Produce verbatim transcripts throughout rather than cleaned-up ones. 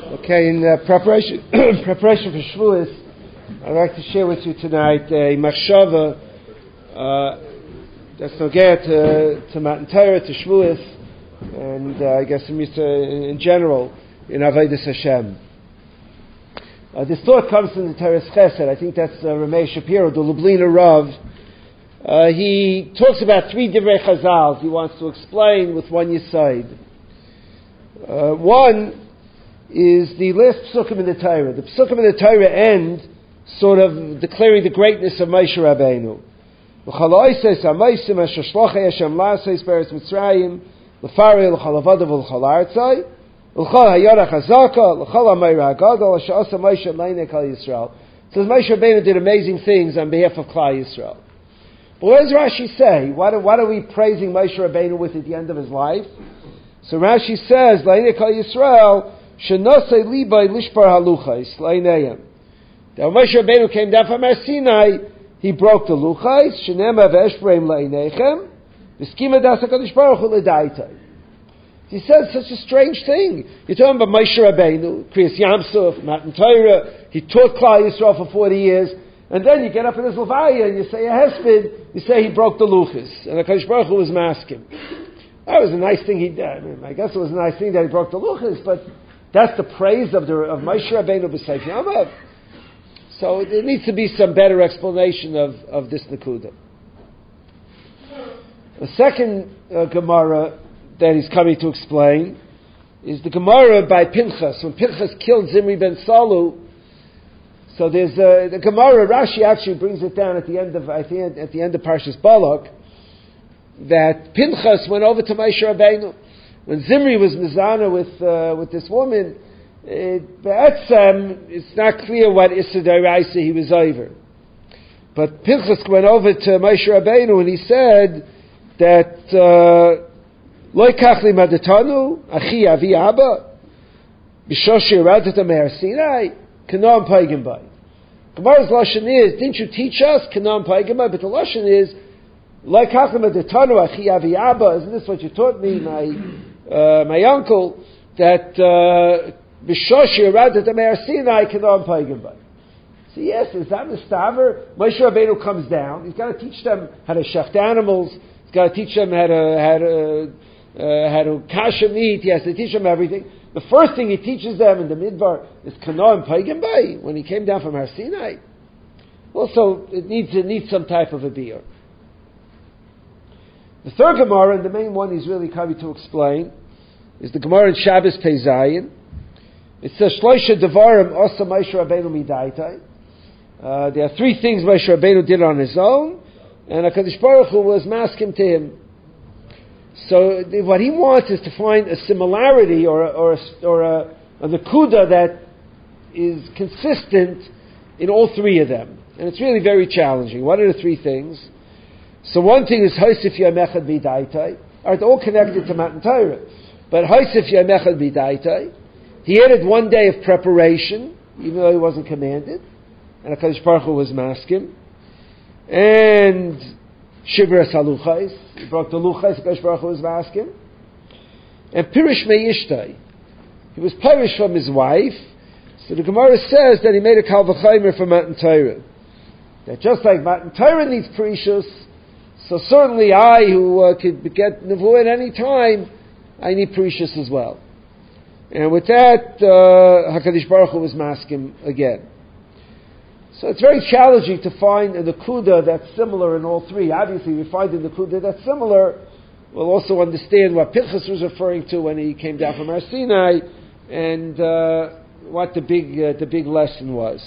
Okay, in uh, preparation preparation for Shavuos, I'd like to share with you tonight a machshava uh, that's nogea to, to Matan Torah, to Shavuos, and uh, I guess in, in general in Avodas Hashem. Uh, this thought comes from the Teres Chesed. I think that's uh, Ramey Shapiro, the Lubliner Rav. Uh, he talks about three divrei Chazal he wants to explain with one yesod. Uh, one is the last psukim in the Torah. The psukim in the Torah end sort of declaring the greatness of Moshe Rabbeinu. Says Moshe Rabbeinu did amazing things on behalf of Klal Yisrael. But what does Rashi say? What are, what are we praising Moshe Rabbeinu with at the end of his life? So Rashi says, Leinei Klal Yisrael, Shenasei Libay Lishbar Haluchais, Leineyim. Now Moshe Rabbeinu came down from Har Sinai, he broke the Luchais, Shenema V'eshbreim Leinechem, V'skima Das HaKadosh Baruch Hu L'daitai. He says such a strange thing. You're talking about Moshe Rabbeinu, Kriyas Yamsuf, Matan Torah, he taught Klal Yisrael for forty years, and then you get up in his Levaya and you say a hesped, you say he broke the Luchas, and HaKadosh Baruch Hu was masking. That was a nice thing he did. I mean, I guess it was a nice thing that he broke the Luchas, but that's the praise of the of Moshe Rabbeinu b'Seif Yamav. So there needs to be some better explanation of, of this Nakuda. The second uh, Gemara that he's coming to explain is the Gemara by Pinchas. When Pinchas killed Zimri ben Salu, so there's uh, the Gemara, Rashi actually brings it down at the end of, I think, at the end of Parshas Balak, that Pinchas went over to Moshe Rabbeinu. When Zimri was mizana with uh, with this woman, it, be'etzem, it's not clear what Issa D'Oraisa he was over. But Pinchas went over to Moshe Rabbeinu and he said that Lo kach li madatanu achi avi abba b'shosh yiradat Har Sinai kanam paigim bay. Gemara's lashon is, didn't you teach us kanam paigim bay? But the lashon is Lo kach li madatanu achi avi abba. Isn't this what you taught me, my uh, my uncle, that b'shosh yiradat Har Sinai kanam paigim bay? So yes, is that Mistaver? Moshe Rabbeinu comes down. He's got to teach them how to shecht animals. He's got to teach them how to how to uh, how to kasha meat. He has to teach them everything. The first thing he teaches them in the Midbar is Kana and Paigim Bay when he came down from Har Sinai. Also, it needs it needs some type of a beer. The third Gemara, and the main one he's really coming to explain, is the Gemara in Shabbos Pei Zayin. It says Shloisha Devarim Osa Moshe Rabbeinu Midaitai. Uh, there are three things Moshe Rabbeinu did on his own, and HaKadosh Baruch Hu was masking to him. So what he wants is to find a similarity or a, or a, or a, a nakuda that is consistent in all three of them. And it's really very challenging. What are the three things? So one thing is Haisif Yamechad B'Daitai. Are all connected to Matan Torah. But Haisif Yamechad B'Daitai, he added one day of preparation, even though he wasn't commanded. And HaKadosh Baruch Hu was masking. And Shibras HaLuchais, he broke the Luchais, HaKadosh Baruch Hu was masking. And Pirish Me'ishtai, he was Pirish from his wife. So the Gemara says that he made a Kal V'chaimer for Matan Torah. That just like Matan Torah needs Perishus, so certainly I, who uh, could get Nevuah at any time, I need Perishus as well. And with that, uh, HaKadosh Baruch Hu was masking again. So it's very challenging to find a nakuda that's similar in all three. Obviously, we find a nakuda that's similar. We'll also understand what Pinchas was referring to when he came down from Har Sinai, and uh, what the big uh, the big lesson was.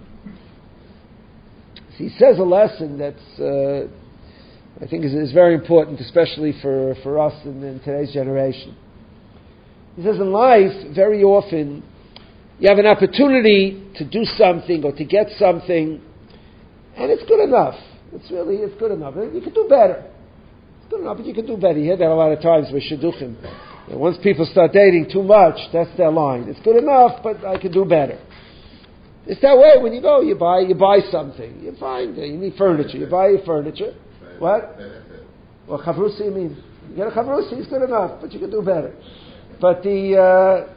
So he says a lesson that's uh, I think is, is very important, especially for, for us in, in today's generation. He says in life, very often, you have an opportunity to do something or to get something, and it's good enough. It's really, it's good enough. You can do better. It's good enough, but you can do better. You hear that a lot of times with shidduchim. And once people start dating too much, that's their line. It's good enough, but I can do better. It's that way when you go, you buy, you buy something. You find, you need furniture. You buy your furniture. What? Well, chavrusi, you mean? You get a chavrusi, it's good enough, but you can do better. But the... Uh,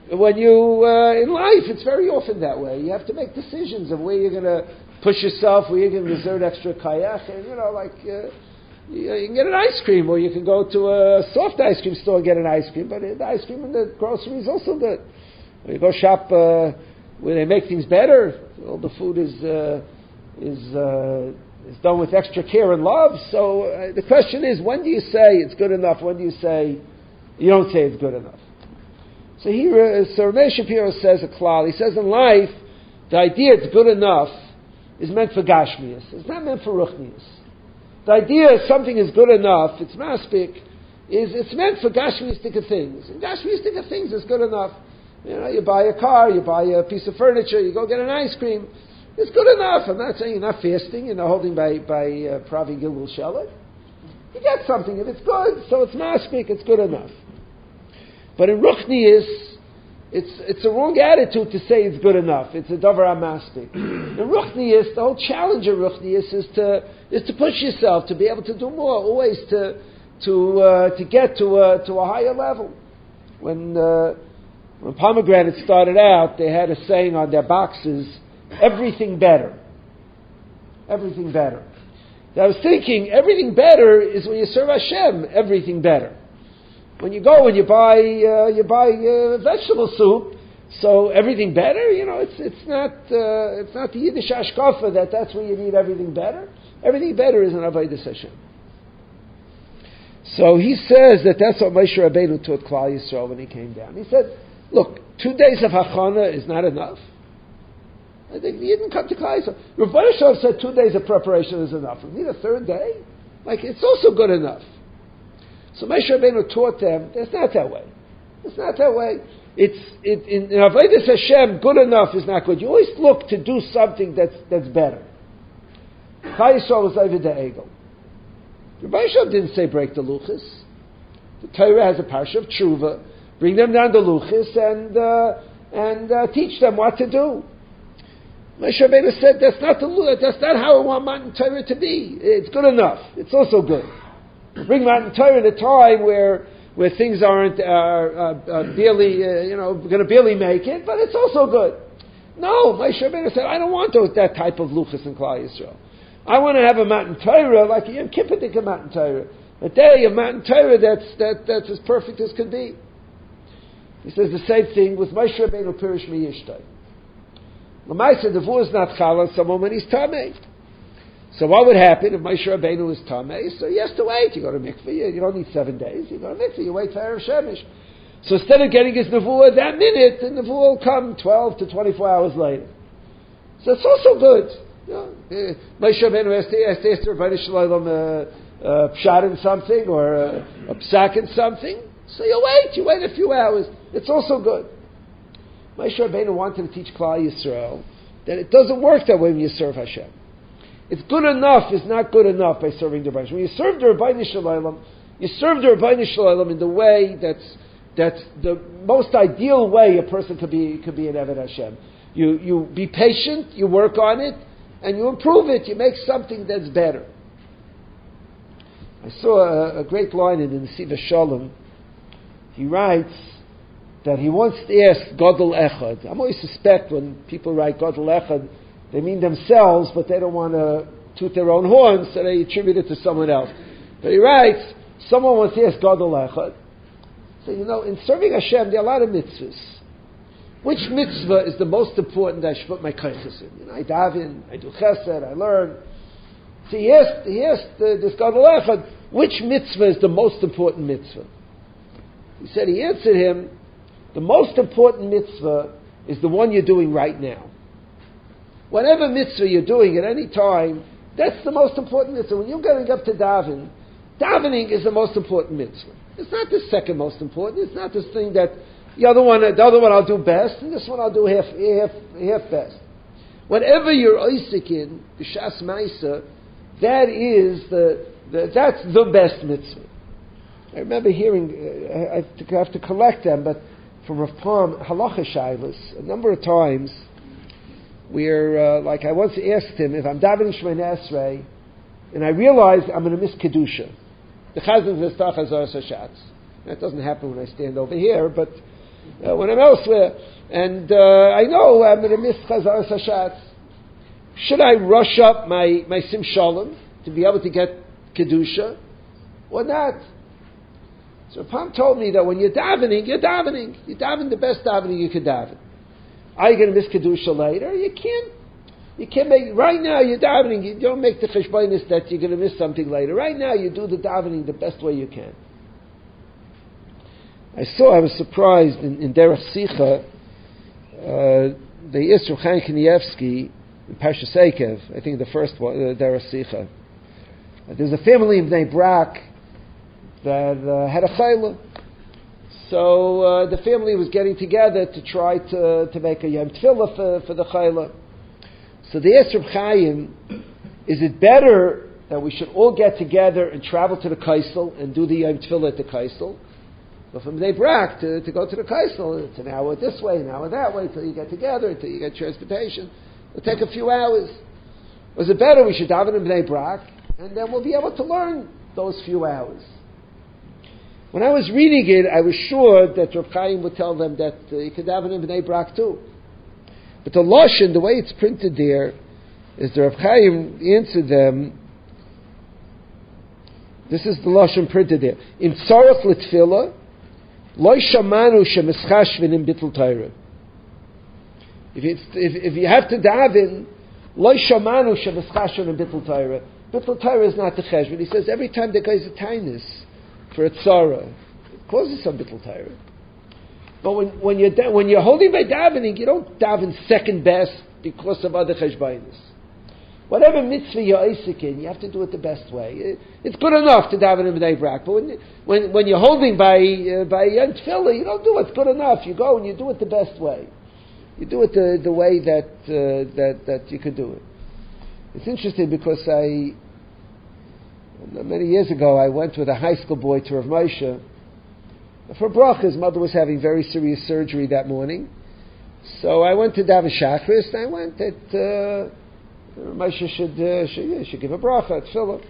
when you, uh, in life, it's very often that way. You have to make decisions of where you're going to push yourself, where you're going to exert extra kayak, and, you know, like, uh, you, you can get an ice cream, or you can go to a soft ice cream store and get an ice cream, but the ice cream in the grocery is also good. Or you go shop uh, where they make things better, all the food is, uh, is, uh, is done with extra care and love. So uh, the question is, when do you say it's good enough? When do you say you don't say it's good enough? So here, uh, so Ramesh Shapiro says a klal. He says in life, the idea it's good enough is meant for gashmias. It's not meant for ruchnias. The idea something is good enough, it's maspik, is it's meant for gashmiistic things. And gashmiistic things is good enough. You know, you buy a car, you buy a piece of furniture, you go get an ice cream. It's good enough. I'm not saying you're not fasting, you're not holding by, by uh, Pravi Gilgul Shelet. You get something. If it's good, so it's maspik, it's good enough. But in Ruchnius, it's it's a wrong attitude to say it's good enough. It's a davar maspik. In Ruchnius, the whole challenge of Ruchnius is to is to push yourself, to be able to do more, always to to uh, to get to a, to a higher level. When uh, when Pomegranate started out, they had a saying on their boxes, everything better. Everything better. I was thinking, everything better is when you serve Hashem, everything better. When you go and you buy uh, you buy uh, vegetable soup, so everything better, you know, it's it's not uh, it's not the Yiddish hashkafa that that's where you need everything better. Everything better is an avodas Hashem. So he says that that's what Moshe Rabbeinu taught Klal Yisrael when he came down. He said, look, two days of hachana is not enough. I think he didn't come to Klal Yisrael. Rav Barashov said two days of preparation is enough. We need a third day? Like, it's also good enough. So Moshe Rabbeinu taught them, it's not that way. It's not that way. It's, it, in, in avodas Hashem, good enough is not good. You always look to do something that's, that's better. Klal Yisrael was over the ego. Rav Barashov didn't say break the luchas. The Torah has a parsha of tshuva. Bring them down the luchas and, uh, and uh, teach them what to do. Moshe Rabbeinu said, that's not the that's not how I want Matan Torah to be. It's good enough. It's also good. Bring Matan Torah at a time where where things aren't uh, uh, uh, barely, uh, you know, going to barely make it, but it's also good. No, Moshe Rabbeinu said, I don't want those, that type of luchas in Klal Yisrael. I want to have a Matan Torah like a Yom Kippurik Matan Torah, a day of Matan Torah that's that that's as perfect as could be. He says the same thing with Moshe Rabbeinu Pirish Miyishtai. L'maisa, the vu is not challah someone when he's tamei. So what would happen if Moshe Rabbeinu is tamei? So he has to wait. You go to mikveh, you, you don't need seven days. You go to mikveh, you wait for Erev Shemesh. So instead of getting his nevuah that minute, the nevuah will come twelve to twenty-four hours later. So it's also good. You know, uh, Moshe Rabbeinu has to, has to ask the Rebbeinu Shalom uh, uh, pshat in something or uh, a psak in something. So you wait. You wait a few hours. It's also good. Moshe Rabbeinu wanted to teach Klal Yisrael that it doesn't work that way when you serve Hashem. It's good enough is not good enough by serving the Rebbeinu. When you serve the Rebbeinu Shalom, you serve the Rebbeinu Shalom in the way that's that's the most ideal way a person could be could be an Eved Hashem. You you be patient, you work on it, and you improve it. You make something that's better. I saw a, a great line in the Nesiv Shalom. He writes that he once asked Gadol Echad. I'm always suspect when people write Gadol Echad, they mean themselves, but they don't want to toot their own horns, so they attribute it to someone else. But he writes, someone once asked Gadol Echad, so you know, in serving Hashem, there are a lot of mitzvahs. Which mitzvah is the most important that I should put my kaiches in? You know, I daven, I do chesed, I learn. So he asked, he asked uh, this Gadol Echad, which mitzvah is the most important mitzvah? He said, he answered him, the most important mitzvah is the one you're doing right now. Whatever mitzvah you're doing at any time, that's the most important mitzvah. When you're going up to daven, davening is the most important mitzvah. It's not the second most important. It's not this thing that the other one, the other one I'll do best, and this one I'll do half, half, half best. Whatever you're oisik in, the Shas Maisa, that is the, the that's the best mitzvah. I remember hearing, uh, I, have to, I have to collect them, but from Rav Palm, halacha shaylas, a number of times, where, uh, like I once asked him, if I'm davening Shemona Esrei, and I realize I'm going to miss Kedusha. The Chazan says, Tach Hazar Sashatz. That doesn't happen when I stand over here, but uh, when I'm elsewhere, and uh, I know I'm going to miss Chazaras Hashatz. Should I rush up my, my Sim Shalom to be able to get Kedusha, or not? So Pam told me that when you're davening, you're davening. You're davening the best davening you could daven. Are you going to miss Kedusha later? You can't. You can't make, right now you're davening, you don't make the cheshbonis that you're going to miss something later. Right now you do the davening the best way you can. I saw, I was surprised, in, in Derech Sicha, uh, the Yisro Chaim Kanievsky, in Parshas Eikev, I think the first one, uh, Derech Sicha. Uh, there's a family in Bnei Brak that uh, had a chayla. So uh, the family was getting together to try to, to make a Yom Tefillah for, for the chayla. So the asked Reb Chaim, is it better that we should all get together and travel to the Kaisel and do the Yom Tefillah at the Kaisel? But from Bnei Brak to, to go to the Kaisel, it's an hour this way, an hour that way, until you get together, until you get transportation. It'll take a few hours. Was it better we should daven in Bnei Brak, and then we'll be able to learn those few hours? When I was reading it, I was sure that Reb Chaim would tell them that uh, you could daven in Bnei Brak too. But the Lashon, the way it's printed there, is the Reb Chaim answered them. This is the Lashon printed there. In Tzarech L'Tfilah, Loi Shamanu Shemeschashvin in Bittul Torah. If it's if if you have to daven, Loi Shamanu Shemeschashvin in Bittul Torah. Bittul Torah is not the cheshbon. He says every time there goes a tinus for a tzara, it causes some Bittul Torah. But when, when you're da- when you're holding by davening, you don't daven second best because of other cheshbainis. Whatever mitzvah you're isik in, you have to do it the best way. It, it's good enough to daven in Bnei Brak, but when, when when you're holding by uh, by Yom Tefillah, you don't do what's good enough. You go and you do it the best way. You do it the, the way that uh, that that you could do it. It's interesting because I many years ago I went with a high school boy to Rav Moshe. For bracha, his mother was having very serious surgery that morning. So I went to Daven Shachris, and I went that uh, Moshe should, uh, should, yeah, should give a bracha at Philip.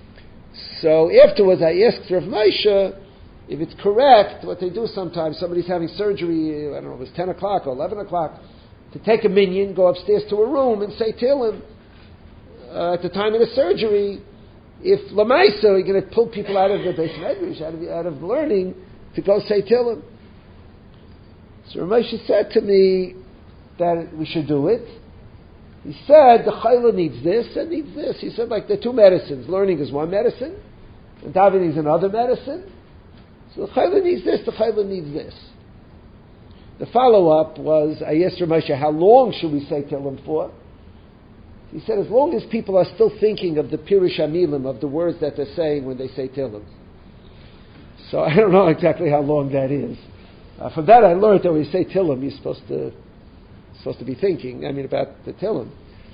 So afterwards I asked Rav Moshe if it's correct, what they do sometimes, somebody's having surgery, I don't know, it was ten o'clock or eleven o'clock, to take a minion, go upstairs to a room and say Tehillim uh, at the time of the surgery. If Lamaisa, you're going to pull people out of the Beis Medrash, out of, out of learning, to go say Tehillim. So Ramesh said to me that we should do it. He said the chayla needs this and needs this. He said like the two medicines. Learning is one medicine, and davening is another medicine. So the chayla needs this, the chayla needs this. The follow-up was, I asked Ramesh, how long should we say Tehillim for? He said as long as people are still thinking of the Pirush HaMilim, of the words that they're saying when they say Tehillim. So I don't know exactly how long that is. Uh, from that I learned that when you say Tehillim, you're supposed to supposed to be thinking, I mean, about the Tehillim.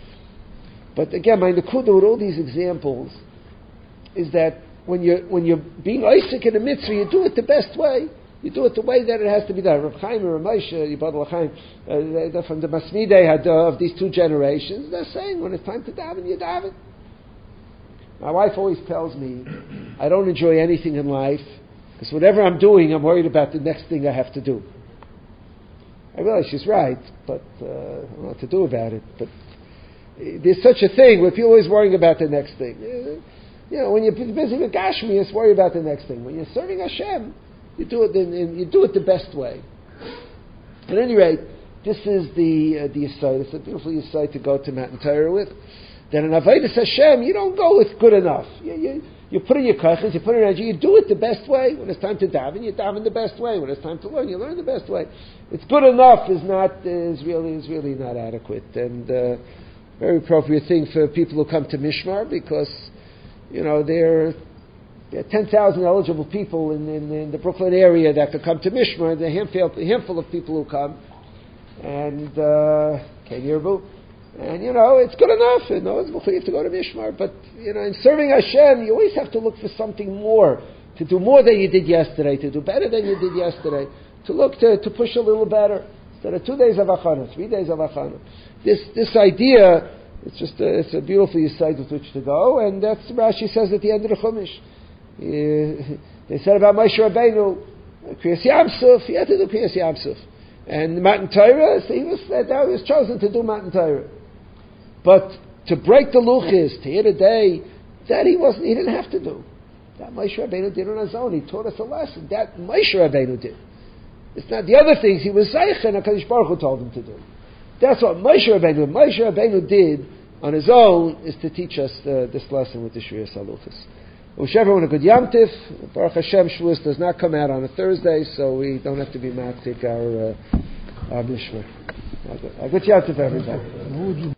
But again, my nekuda with all these examples is that when you're when you're being Isaac in a mitzvah, you do it the best way. You do it the way that it has to be done. Reb Chaim and Reb Moshe, Yibad L'Chaim, uh, from the Masnidei had uh, of these two generations, they're saying when it's time to daven, you daven. My wife always tells me I don't enjoy anything in life. Because whatever I'm doing, I'm worried about the next thing I have to do. I realize she's right, but uh, I don't know what to do about it. But there's such a thing where people are always worrying about the next thing. You know, when you're busy with Gashmias, worry about the next thing. When you're serving Hashem, you do it in, in, you do it the best way. At any rate, this is the uh, the Yisayt. It's a beautiful Yisayt to go to Matan Torah with. That in Avodas Hashem, you don't go with good enough. You, you, You put in your kachas, you put in your energy, you do it the best way. When it's time to daven, you daven the best way. When it's time to learn, you learn the best way. It's good enough is not is really is really not adequate, and uh, very appropriate thing for people who come to Mishmar because you know there, there are ten thousand eligible people in, in, in the Brooklyn area that could come to Mishmar. There's a handful, a handful of people who come, and uh, Ken Yerbu. And, you know, it's good enough. You know, it's you have to go to Mishmar. But, you know, in serving Hashem, you always have to look for something more. To do more than you did yesterday. To do better than you did yesterday. To look to, to push a little better. Instead of two days of Achana, three days of Achana. This this idea, it's just a, it's a beautiful Yisayt with which to go. And that's Rashi says at the end of the Chumash. Uh, they said about Moshe Rabbeinu, Kriyas Yamsuf, he had to do Kriyas Yamsuf. And the Matan Torah, so he was, that he was chosen to do Matan Torah. But to break the luchis, to hit a day, that he wasn't, he didn't have to do. That Moshe Rabbeinu did on his own. He taught us a lesson. That Moshe Rabbeinu did. It's not the other things he was Zeich and HaKadosh Baruch Hu told him to do. That's what Moshe Rabbeinu, Moshe Rabbeinu did on his own, is to teach us uh, this lesson with the Shriyas HaLuchis. Wish everyone a good Yom Tif. Baruch Hashem, Shavuos does not come out on a Thursday, so we don't have to be matzik our, uh, our Mishmar. A good Yom Tif, everybody.